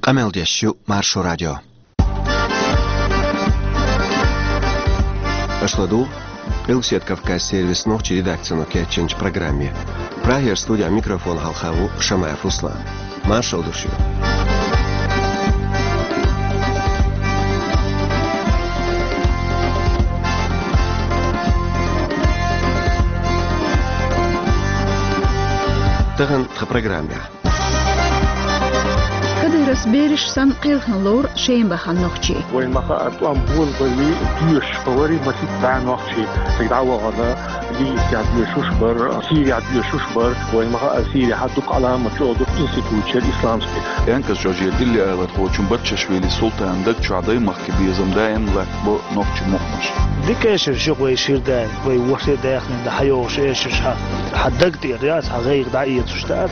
Камел дещу Маршо радио. Ашладу, Илсет Кавказ сервис ночи редакцию Кетченч программе. Прагер студия микрофон Халхаву Шамаев Руслан. Маршал душу. Таган в программе. كدرس بيرش سن قيلخن لور شين بخن نوخشي وين ما قطعم بول بلي ديش فوري ما تبع نوخشي تدعوا على لي يعد شوشبر سيري يعد شوشبر وين ما سيري حدق على مجهود انستيتوت الاسلامي ينكس جوجي دلي هو چمبرچشويلي سلطان دك چاداي مخكبيزم دايم لك بو نوخشي مخمش ديكاش شغل يصير داي وي وحده داخل ده حيوش ايش حدقت الرياس غير داعيه تشتات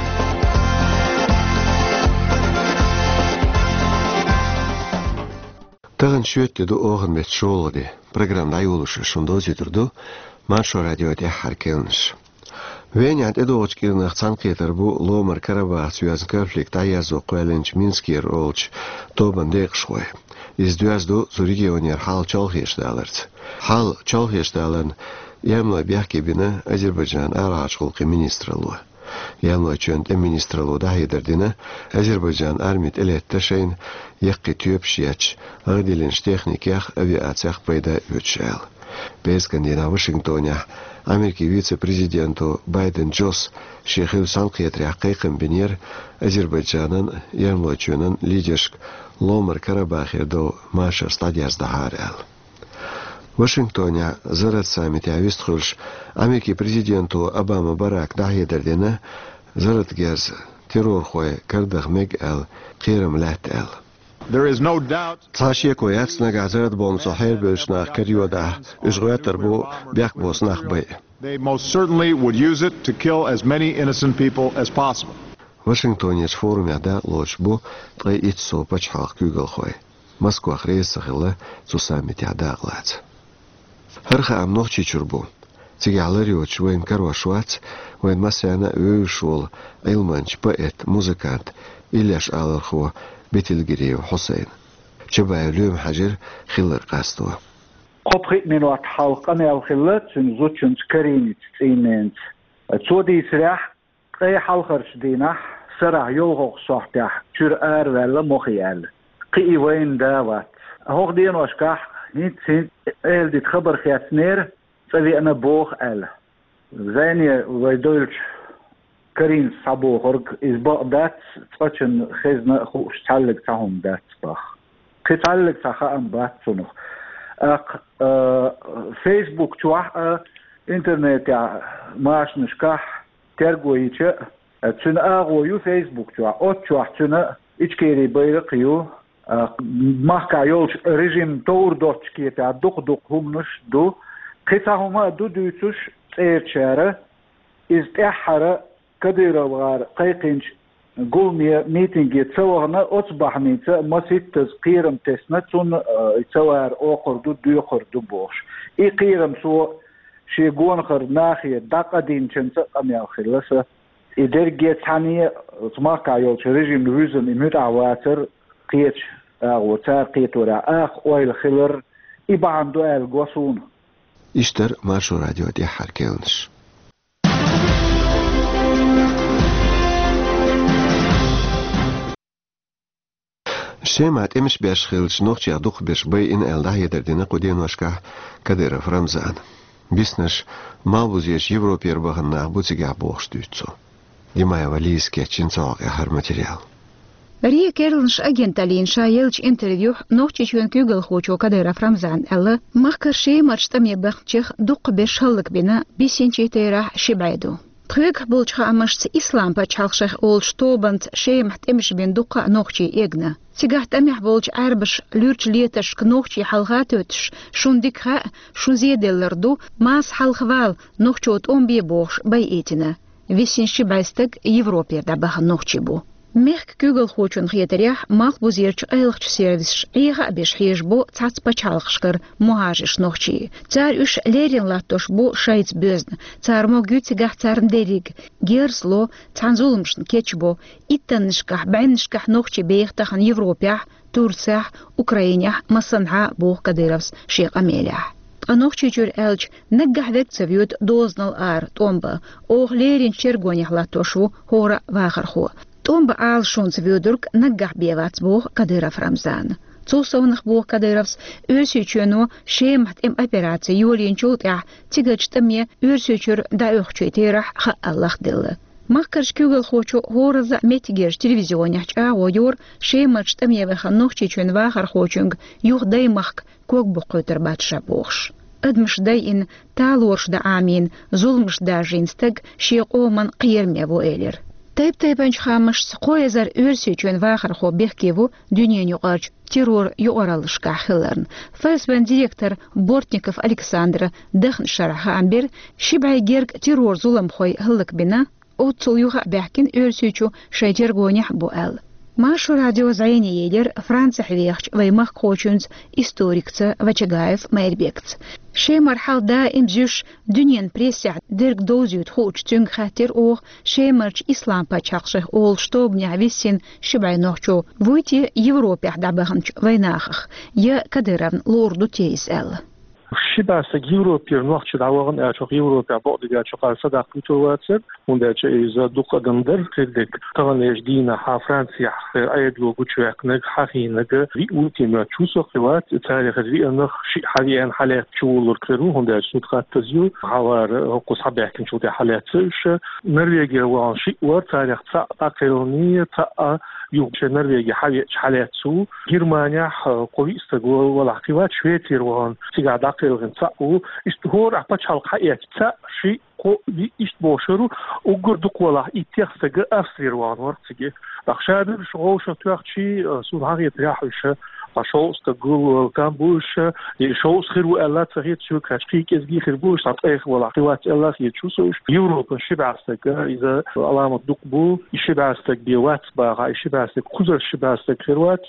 Таган шөттеді оғын бет шолғыды. Программда айолышы шындози тұрды. Маршо радиоде харкелніш. Венят эдоғыч кирнақ цанқетір бұ ломар Карабах сүйазын конфликт аязу қуәлінч Минскер олч тобан дейқшқой. Издуязду зуригионер хал чалхешталырц. Хал чалхешталын ямла бяхкебіні Азербайджан арағачқылқы министралуы. Yanlı çönt ministralı da hederdine Azerbaycan armit eletteşeyn yakki tüyöpşiyaç ağdilinç texnikiyah aviatsiyah payda ötşel. Bezgandina Washington'a Amerika vice-prezidentu Biden Jos şehir sanqiyatri qeyqin binir Azerbaycan'ın yanlı çönün liderşk Lomar Karabah'da maşa stadiyazda harel. Washington'a zarat samiti avistxulş Amerika prezidentü Obama Barack dahiyederdine zarat gaz terror xoy kardaq meg el qiram lat el. There is no doubt. Taşiye koyatsna gazarat bonso her bölüşnaq kariyoda üzgüyatır bu biaq bosnaq bay. They most certainly would use it to kill as many innocent people as possible. Washington'es forumda loç bu qay itso paçhaq kügel xoy. Moskva xreysxilla zu samiti adaqlat. هرخ ام نوخچی چربو تیگالری و چوین کرواشوات وین مسیانا ویشول علمانچ پایت موزیکانت ایلیش آلرخو بیتلگیری و حسین چبای لوم حجر خیلر قاستو قبخیت منوات حلقان الخلت زوجن سكرينت تيننت تودي سرح قي حلقر شدينا سرح يوغوغ صحتح تشر ولا مخيال قي وين داوات هوغ دين واشكاح niet zien dit geber gaat neer فبي أنا بوخ أل زاني ويدولش كريم صبوغرق إزباق دات تفاتشن خزنا خوش تعلق تاهم دات باخ كتعلق تاخا بات صنخ فيسبوك توح إنترنت ماش نشكح ترقويتش تشن أغويو فيسبوك توح أو توح تشن إيشكيري بيرقيو ماكا يولش ريجيم تور دوتشكيتا دوق همنش دو قصة هما دو دوتش تيرشارة إزتحرة كديرة وغار قيقينش قولمي ميتنج يتسوغنا أصبح نيتا مسيت تزقيرم تسنتون يتسوغر أوقر دو يقر دو بوش إي قيرم سو شي قونخر ناخية داقا دين چنسا أميال خلصة إدرجية ثانية ماكا يولش ريجيم نوزن إميت عواتر قيتش وتار قيتورا أويل خلر إبا عنده القوصون İşler Marşo Radyo'da harkelenir. Şemat emiş beş xilç noqçya duq beş bay in elda yederdine qudin vaşka Kadyrov Ramzan. Bisnaş malbuziyeş Evroper bağına butiga boğuştuytsu. Dimaya valiyske çinçoğa har material. Рия Керлнш агенталин шаелч интервью нохчи чуен күгел хочо Кадыров Рамзан элла махкар шей марштам ебахчих дук бешаллык бина бисенчетера шибайду. Тхык булчха амашц ислам пачалшах олч тобант шей махтемш бин дука нохчи егна. Сигахт амях болч арбаш люрч леташ кнохчи халгатөтш шундикха шузеделлерду мас халхвал нохчот он бе бохш бай этина. Висенши байстык Европе да бах нохчи бу. ميخ كوغل خوچون خيتريح مال بوزيرچ ايلخ سيرفيس ايغا بيش حيجبو تاц بچالخشكر مهاجش نوخچي تار اش ليرين لاتوش بو شايت بيزن تار مو گوتيگه تارن ديريگ گيرسلو تانزولمشن كيچبو ايتنشكح بعينشكح نوخچي بيختخن يوروبيا تورسيا اوكراينيا مصنعا بو قديرفس شيخ اميليح أنوخ تشجر ألج نجح ذك تبيوت دوزنال آر تومبا أو ليرين شرقونيح لاتوشو هورا واخر خو تومبا آل شون تبيودرك نجح بيوات بوه قديرف رمزان توصونخ بوه قديرفس أرسيچونو شيمحت ام أبيراتي يولين شوتع تيجج تمية أرسيچور دا أخشيتيرح خا الله دل ماكرش كوغل خوچو هورزا ميتيجير تلفزيونيح ويور شيمحت تمية بخنوخ تشجون واخر خوچونگ يوخ دايمخ كوك بقوتر باتشا بوخش أدمش داين تالورش دا آمين ظلمش دا جينستگ شيقو من قير ميبو إيلر تايب انش خامش سقويزر أرسي چون واخر خو بيخكيبو دنيا نيقارج تيرور يقرالشكا خلرن فاسبان ديريكتور بورتنيكوف ألكسандр دخن شرح عمبر شبعي جيرك تيرور ظلم خوي هلك بنا أو تسويوها بيحكين أرسي چو شايتر غونيح بو أل Машу радио зайни елер Франция хвехч ваймах хочунц историкца Вачагаев Майрбекц. Шей мархал да имзюш дуньян пресся дирк дозют хоч тюнг хатер ох шей марч ислам пачахших ол штобня висин шибай нохчо вуйти Европе дабаханч вайнахах я кадыравн лорду тейс эл. شبه يوروبير نوخش دعوان أشوف يوروبيا بعض جا شقار صدق بتواتر وندش إذا دق دندر كدك طبعا جدينا ح فرنسا أيد لو بتشوك نج حقيقة في أولتيما شو سقوات تاريخ ذي نخ شيء حاليا حالات شو لكرو هندش نتقط تزيو حوار قص حبة كن شو ده حالات سش نرويج وان شيء وتاريخ تقريني تا يومش نرويج حالات سو جرمانيا قوي استقبال ولا حكيوات شويتير وان تيجا قيلغن تاو استهور أحبش حلقة تا شيء قو إيش بوشرو وقردك ولا إتيخسج أفسير وانور تيجي أخشادر شو توخ شيء سوداغي تريحش عشان استقبل كامبوش يشوس خيرو الله تغير شو كاشكيك إزجي خيربوش تعطيه ولا قوات الله يشوسوش يوروبا شبعستك إذا علامة دقبو شبعستك بيوات باغا شبعستك خزر شبعستك خيروات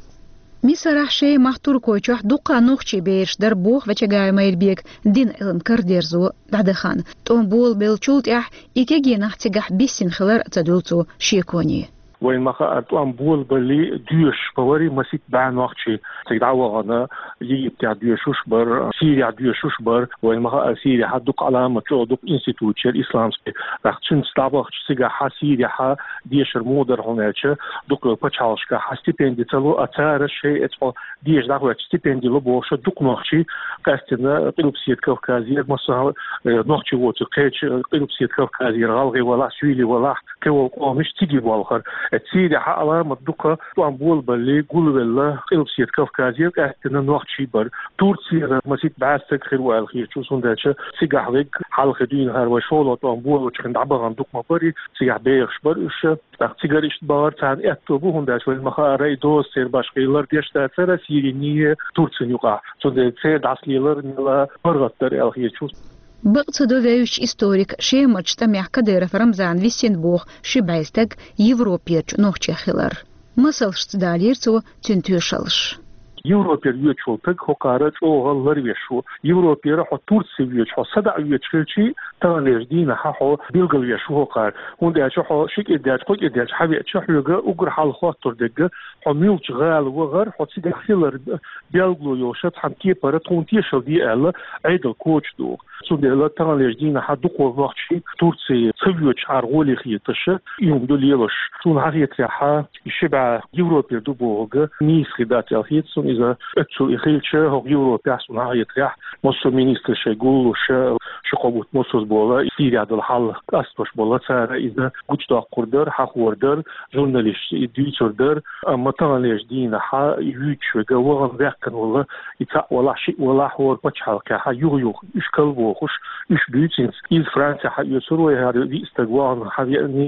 ميسرح شي مختور كويچوح دوقا نوخچي بيرش در بوخ وچگاي مايربيك دين علم كرديرزو دعدخان تونبول بيلچولت اح ايكيجي نحتيگح بيسين خلر تدولتو شيكوني وين ما أطلع بول بلي ديوش بوري مسيت بعن وقتشي تدعوا أنا يجي بتاع ديوشوش بر سيريا ديوشوش بر وين ما سيريا حدوك علامة تودوك إنستيتوتشر إسلامسكي راح تشين ستابخ سيجا حسيريا ح ديشر مودر هناك دوك بتشالش كح ستيبندي تلو أثار شيء أتفق ديش دعوة ستيبندي لبوش دوك نخشي قاستنا قلوبسيت كوكازير مثلا نخشي وتو كيتش قلوبسيت كوكازير غالغي ولا سويلي ولا كوا مش تيجي بالخر تسيري حقلا مدوكا طوامبول باللي قولوا بالله قلبسيت كوكازير كاستنا نوخت شيبر تورسي مسيت بعستك خير والخير شو سنداتش سيقح ويك حلقة دين هار وشولو طوامبول وشكن دعبا عندوك مباري سيقح بيغ شبرش تيجر اشتبار تان اتوبو هنداش والمخا راي دوس سير باشقيلر ديش تاثر سيري نية تورسي نيوقع سندات سيد عسليلر نيلا برغتر الخير شو بقصدو ويوش историк شيمرچ تميح كديرف رمزان ويسين بوخ شبايستك يوروبيرچ نوخچي خيلر مسلش تداليرتو تنتوشلش يوروبير يوتشولتك هقارج أو غلر يشو يوروبير حو تورسي يشو صدع يشكلشي تغنير دينا حو بيلغل يشو هقار هون حو شيك إداج قوي إداج حبي تشحيوغا أقر حال خاطر دقا حو ميلش غال وغر حو تسيدي خيلر بيلغلو يوشت حم كيبارة تونتيشل دي ألا عيدل كوش دوغ سودي لا تغنير دينا حدوق وغاقشي تورسي سويوش عرغولي خيطش يوم دول يلش سون هغيت ريحا يشبع يوروبير دو بوغا نيس خيدات الخيط سون إذا أتسو إخيلش هو يوروبيا سون هغيت ريح مصر مينيستر شاقول شقابوت مصر بولا سيريا دل حال أستوش بولا سارة إذا قوش دا قردر حق وردر جورناليش ديوتردر أما تغنير دينا حا يوتش وغا وغن ريحكن ولا يتاق ولا شيء ولا حور بچحالك حا يغيوغ إشكال خوش إيش بيوتين إذ فرنسا حيصيروا هذا استقوان هذه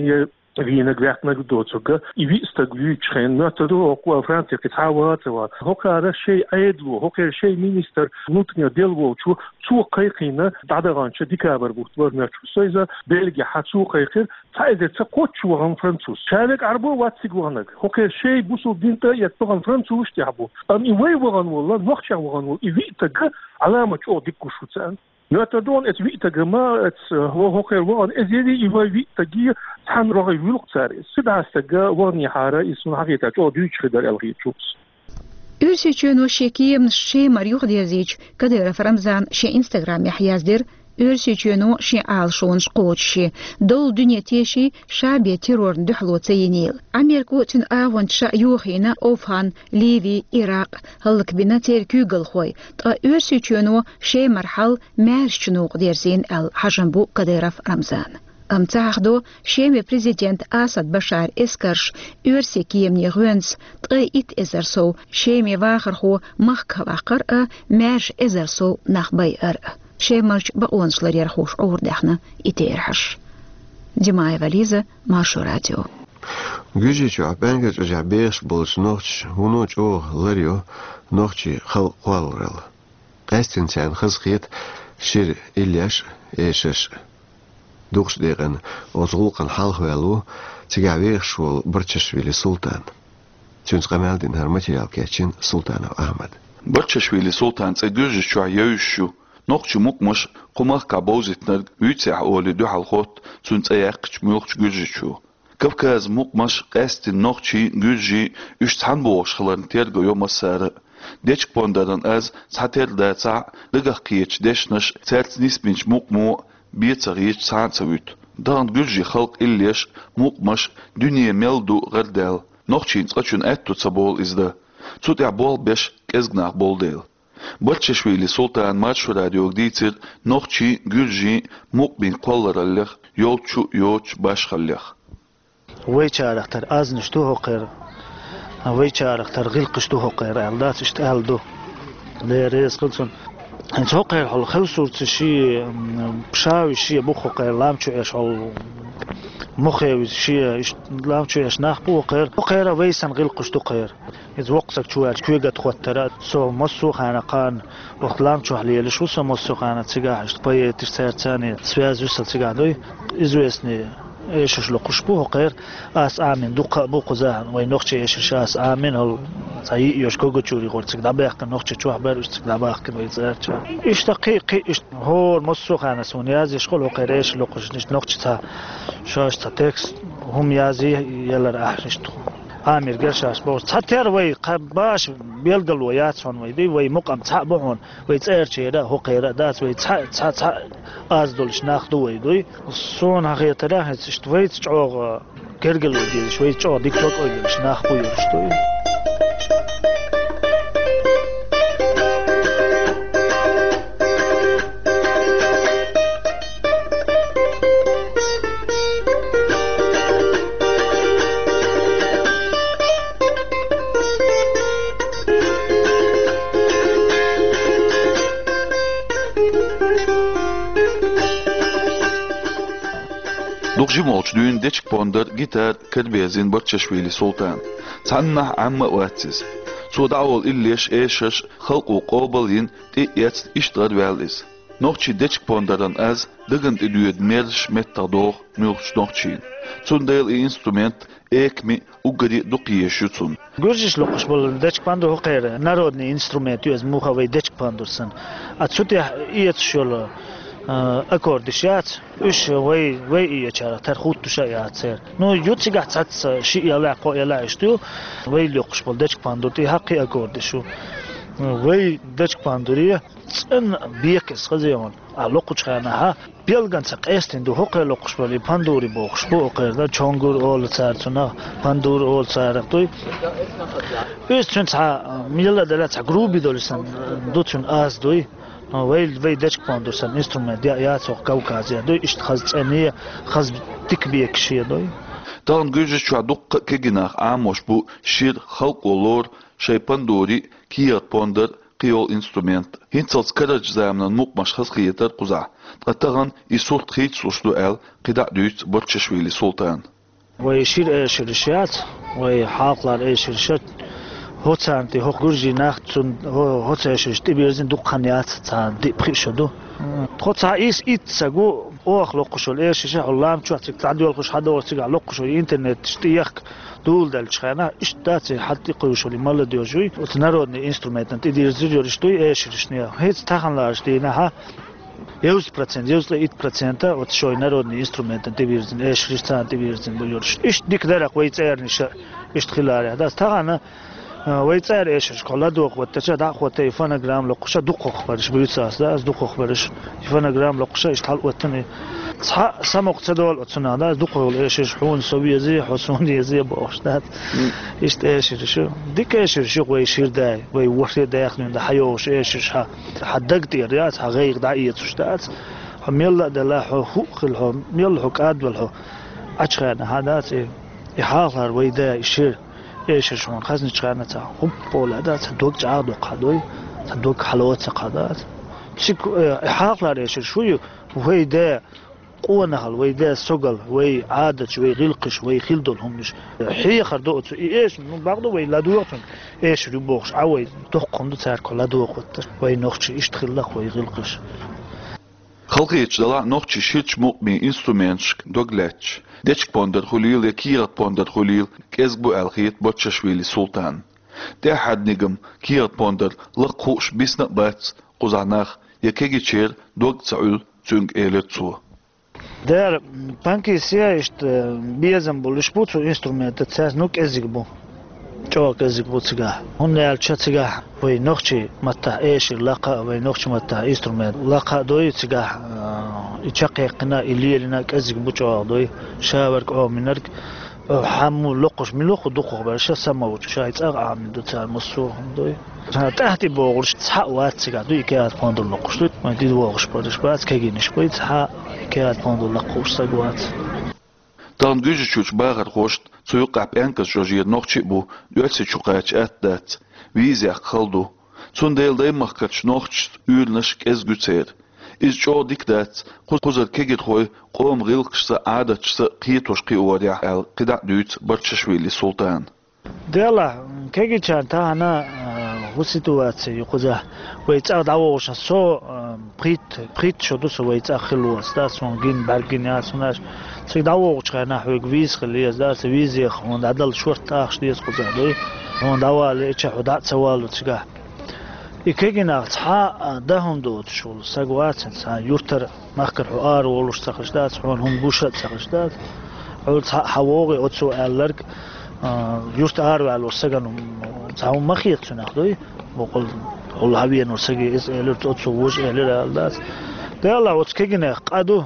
Вина грятна гдоцуга и вистаг вичхен натаду оква Франция китаватва хокара шей айдлу хокер шей министр внутренних дел волчу цу кайхина дадаганча дикабар бухтвар начу соиза Бельгия хацу кайхир цайзеца кочу ган француз шавек арбо ватсигванаг хокер шей бусул динта ятпаган француз тябу ам и вейваган волла вахча ваган и витага алама чо диккушуцан نتدون إت وقت جماعة إت هو كيروان إزيدي يبغى تجي تحن رغي يلق ساري سدع استجا واني حارة اسمه حقيقة جو ديش خدر الغي تشوفس Ürsiçön o şekiyem şe Mariuh diyaziç kadera Ramzan şe Instagram yahyazdir Ürsiçön o şe alşon şqoçşi dol dünya teşi şabe terror duhlo tayinil Amerika tün avon şa yuhina ofhan Livi Irak halk bina terkü galxoy ta Ürsiçön o şe marhal merşçunu qderzin al hajambu kadera Ramzan Am taħdu xemi President Asad Bashar iskarx ursi kiem nirwens it izerso xemi vaħarħu maħka vaħkar merx izerso naħbaj xemarġ baqonslar jarħux urdaħna iterħax. Dimaj Valiza, Marsho Radio. Güjiċu għabenget u ġabex bolċ noċ, unoċ u l-arju noċi xal qwalrel. Għestin sen xizqiet xir iljax eċex. دوغش ديغن وزغوقن حالخوالو تجاوير شوال برتششويلي سلطان تونس قمال دين هرماتيال كاتشين سلطان أحمد برتششويلي سلطان تجوز شو يوشو نقش مقمش قمخ كابوزتنا ويتسع أولي دو حلقوت تونس أيقش ميوخش جوزشو كفكاز مقمش قاست النقشي جوزي يشتحن بوغش خلان تيرغو يوم السارة ديش بوندران از ساتير داتسع لغا قيتش ديشنش تالت نسبينش مقمو بيتسغيش سانسويت دان جوجي خلق إليش مقمش دنيا ميلدو غردال نوخشين تقشون أتو تسابول إزدا تسوت يعبول بيش كزغناق بولديل برتششويلي سلطان مارشو راديو جديتر نوخشي جوجي مقبين قولر الليخ يولتشو يوتش باش خليخ ويچار اختر از نشتو قير ويچار اختر غلقشتو قير الدات اشتالدو ليريز قلتون انت هو قير حول خوصورت شي بشاوي شي بوخو قير لامچو ايش حول مخيوي شي لامچو ايش ناخبو قير ويسن غلقشتو قير إذ وقتك شوال كويقة خوترات سو مصو خانقان وقت لامچو حليلش وسو مصو خانة تسيقاح اشتباية ترسير تاني سوياز يوصل تسيقاح دوي إذو يسني إيش لقش بوه قير آس آمن دوق بوق زاهن وي نوخشي إيش آس آمن هل تاي يوش كوغو تشوري غور تسيق داباق نوخشي تشوح بار وش تسيق داباق وي زارتشا إيش دقيقي إيش هور مصو خانة سونياز يشغل وقير إيش لقش نش نوخشي تا شاش تا تكست هم يازي يلا راح نشتو آمير قرشاش بوش تحتير وي باش بيلقل وياتشون وي دي وي مقام تحبون وي تسير شيدا هو قيرا دات وي تح آزدولش ناخدو وي دوي صون هغي تراهي تشتوي تشعوغ قرقل ودي شوي تشعوغ ديك توك ويلش ناخبو يرشتوي دوغجيموش دون ديشك بوندر جيتار كربيزين برتششويلي سلطان تعنح عم واتسز سو دعوال إليش إيشش خلق وقوبلين تيئيت إشتغل والإز نوخشي ديشك بوندران أز دغنت إدويد ميرش متادوغ نوخش نوخشين تون ديل إنسترومنت إيكمي وقري دقيشو تون Gurjish loqsh bol dechk pandur hoqer narodni instrument yuz muha ve dechk pandursan atsuti iyet shol akordishat ush ve iye chara tarxut tusha yatser no yutsiga tsats shi yala qo yala ishtu ve loqsh bol dechk pandur ti haqqi akordishu ve dechk panduriya tsin biekes qaziyon aloqch khana ha belgan saqestin do hoqer loqsh bol panduri boqsh bu oqerda chongur ol tsartsuna pandur ol tsartoy üstün ta milla dalat grubi dolisan dutun az doy ويل دشك باندوسن انسترومنت يا سوق كوكازيا دو اشتخاز ثانيه خاز تكبيك شي دوي دان جوجش شو دق كجناخ عاموش بو شير خلق ولور شي باندوري كيات باندر قيول انسترومنت هينتلز كرج زامن مقمش خاص خيتر قزع قطغن يسوت خيت سوشدو ال قدا دوت برتششويلي سلطان ويشير شرشات ويحاقلار شرشات هوتانتي هو جورجي ناختون هوتاشش تبيرزين دقنيات تاع دي بريشدو تخوتها إتساقو أخ لقشول شيشة علام شو تعدي والقش حدا ورتجع لقشول الإنترنت تشتيخ دول دالشخنا إشتات حتى قيوشولي مال ديوجوي وتنارودني إنسترومنت أنت ديرزيجور إشتوي شرشنيا هيت تاخن لارشتينها 100% 100% وتشوي نارودني إنسترومنت أنت بيرزين شرشتان أنت بيرزين بيورش إيش ديك دارك ويتسيرني إشتخلاري هذا تاخنا ويتسير كلا دوق وتشاد أخوة فنجرام لقشة دوق خبرش بيتساس ده دوق خبرش فنجرام لقشة إشتحل وتني سمق تدول وتنا ده دوق حون سوي زي حسوني زي بوشتات شو ديك شو ويشير ده ويوحي ده يخلون ده حيوش ها حدقت الرياض غير دعية شتات هم يلا ده لا حقوق لهم يلا حق أدولهم أشخاص هذا يحاضر ويدا يشير شون خزن شغانة هم بولا ده تدوق جعادو قادوي تدوق حلوات قادات شيك حاقلا ريش شوي وهي ده قوة هال وهي ده سجل وهي عادة وهي غلقش وهي خلدول هم مش حي خردوت إيش من بعضه وهي لا دوقتن إيش ربوخش عوي دوق قندو تار كلا دوقت وهي نخش إيش تخلق وهي غلقش خلقيتش دلا نوتشي شيتش مقمي انسترومنتش دوغلاتش ديتش بوندر خليل يكيرت بوندر خليل كيزبو الخيط بوتششويلي سلطان ده حد نجم كيرت بوندر لقوش بيسنا بات قزعناخ يكيجي تشير دوغ تسعول تونج إيلتسو دار بانكي سيا اشت بيزن بولش بوتو انسترومنت تساس نوك ازيكبو جوك ازيكبو تسجاه هون يالشا تسجاه وي نوخشي متى ايش اللقا وي نوخشي متى انسترومنت لقا دوي تسجاه يشقي قنا اللي لنا ازيكبو جو دوي شاورك او منرك حمو لقش من لقو دقو برشا سماو شايت اغا من دوتا مصو دوي تحتي بوغش تسحق وات تسجاه دوي كيات بوندو لقش دوي ما دي بوغش برش بات كيجينش بوي تسحق كيات بوندو لقوش سجوات تان جوجتش باغر خوشت سويقع بانكس جوجير نوخشي بو يوتسي شوقاتش اتدات ويزي خلدو تون ديل دايمخ كاتش نوخش يولنش كز جوتسير إز جو ديك دات قوزر كيجت خوي قوم غيلقش عادتش قيتوش قيوريا القدع دوت برتششويلي سلطان ديلا كيجت شان تانا هو سيتواتسي قوزا ويتاخد عووش سو بريت شدو سو ويتاخلو ستاسون جين برجينياس وناش سيدعوش خنا حويك فيز خليه داس فيزي خون عدل شورت اخش ديس قوزا دوي هون دوا ليتش حدات سوالو تشغا يكيجنا تصحى دهم دوت شغل ساقوات سا يورتر مخكر حوار ولوش تخشدات حون هم بوشت تخشدات عول حووغي أتسو ألرك يورت آرو على السجن تعاون مخيط شناخدوي بقول حول هبي إنه سجى إس ألرت أتسو وش ألر ألدات ده الله وتكيجنا قادو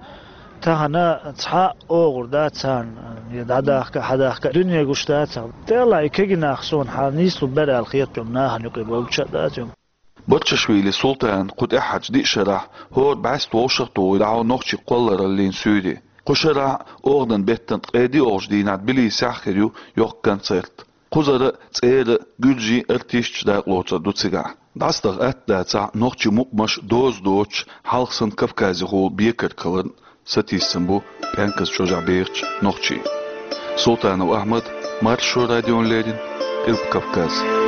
تهنا تصحى أوغردات سان يدعك حداك دنيا جوشتات ده الله يكيجنا خصون حنيسلو بدأ الخيط يومناها نقول بوشتات يوم برتششويلي سلطان قد أحد دي شرح هو بعث توشرتو ودعو نوخشي قولر اللي نسودي قشرع أوردن بيتن قيدي أوجدين عد بلي ساخريو يوق كانسرت قزر تسير جلجي ارتيش داق لوتر دوتسيغا داستغ أتداتا نوخشي مقمش دوش حالخسن كفكازي هو بيكر كلن ستيسنبو بانكس شوجع بيرش نوخشي سلطان وأحمد مارشو راديون ليدين إلب كفكاز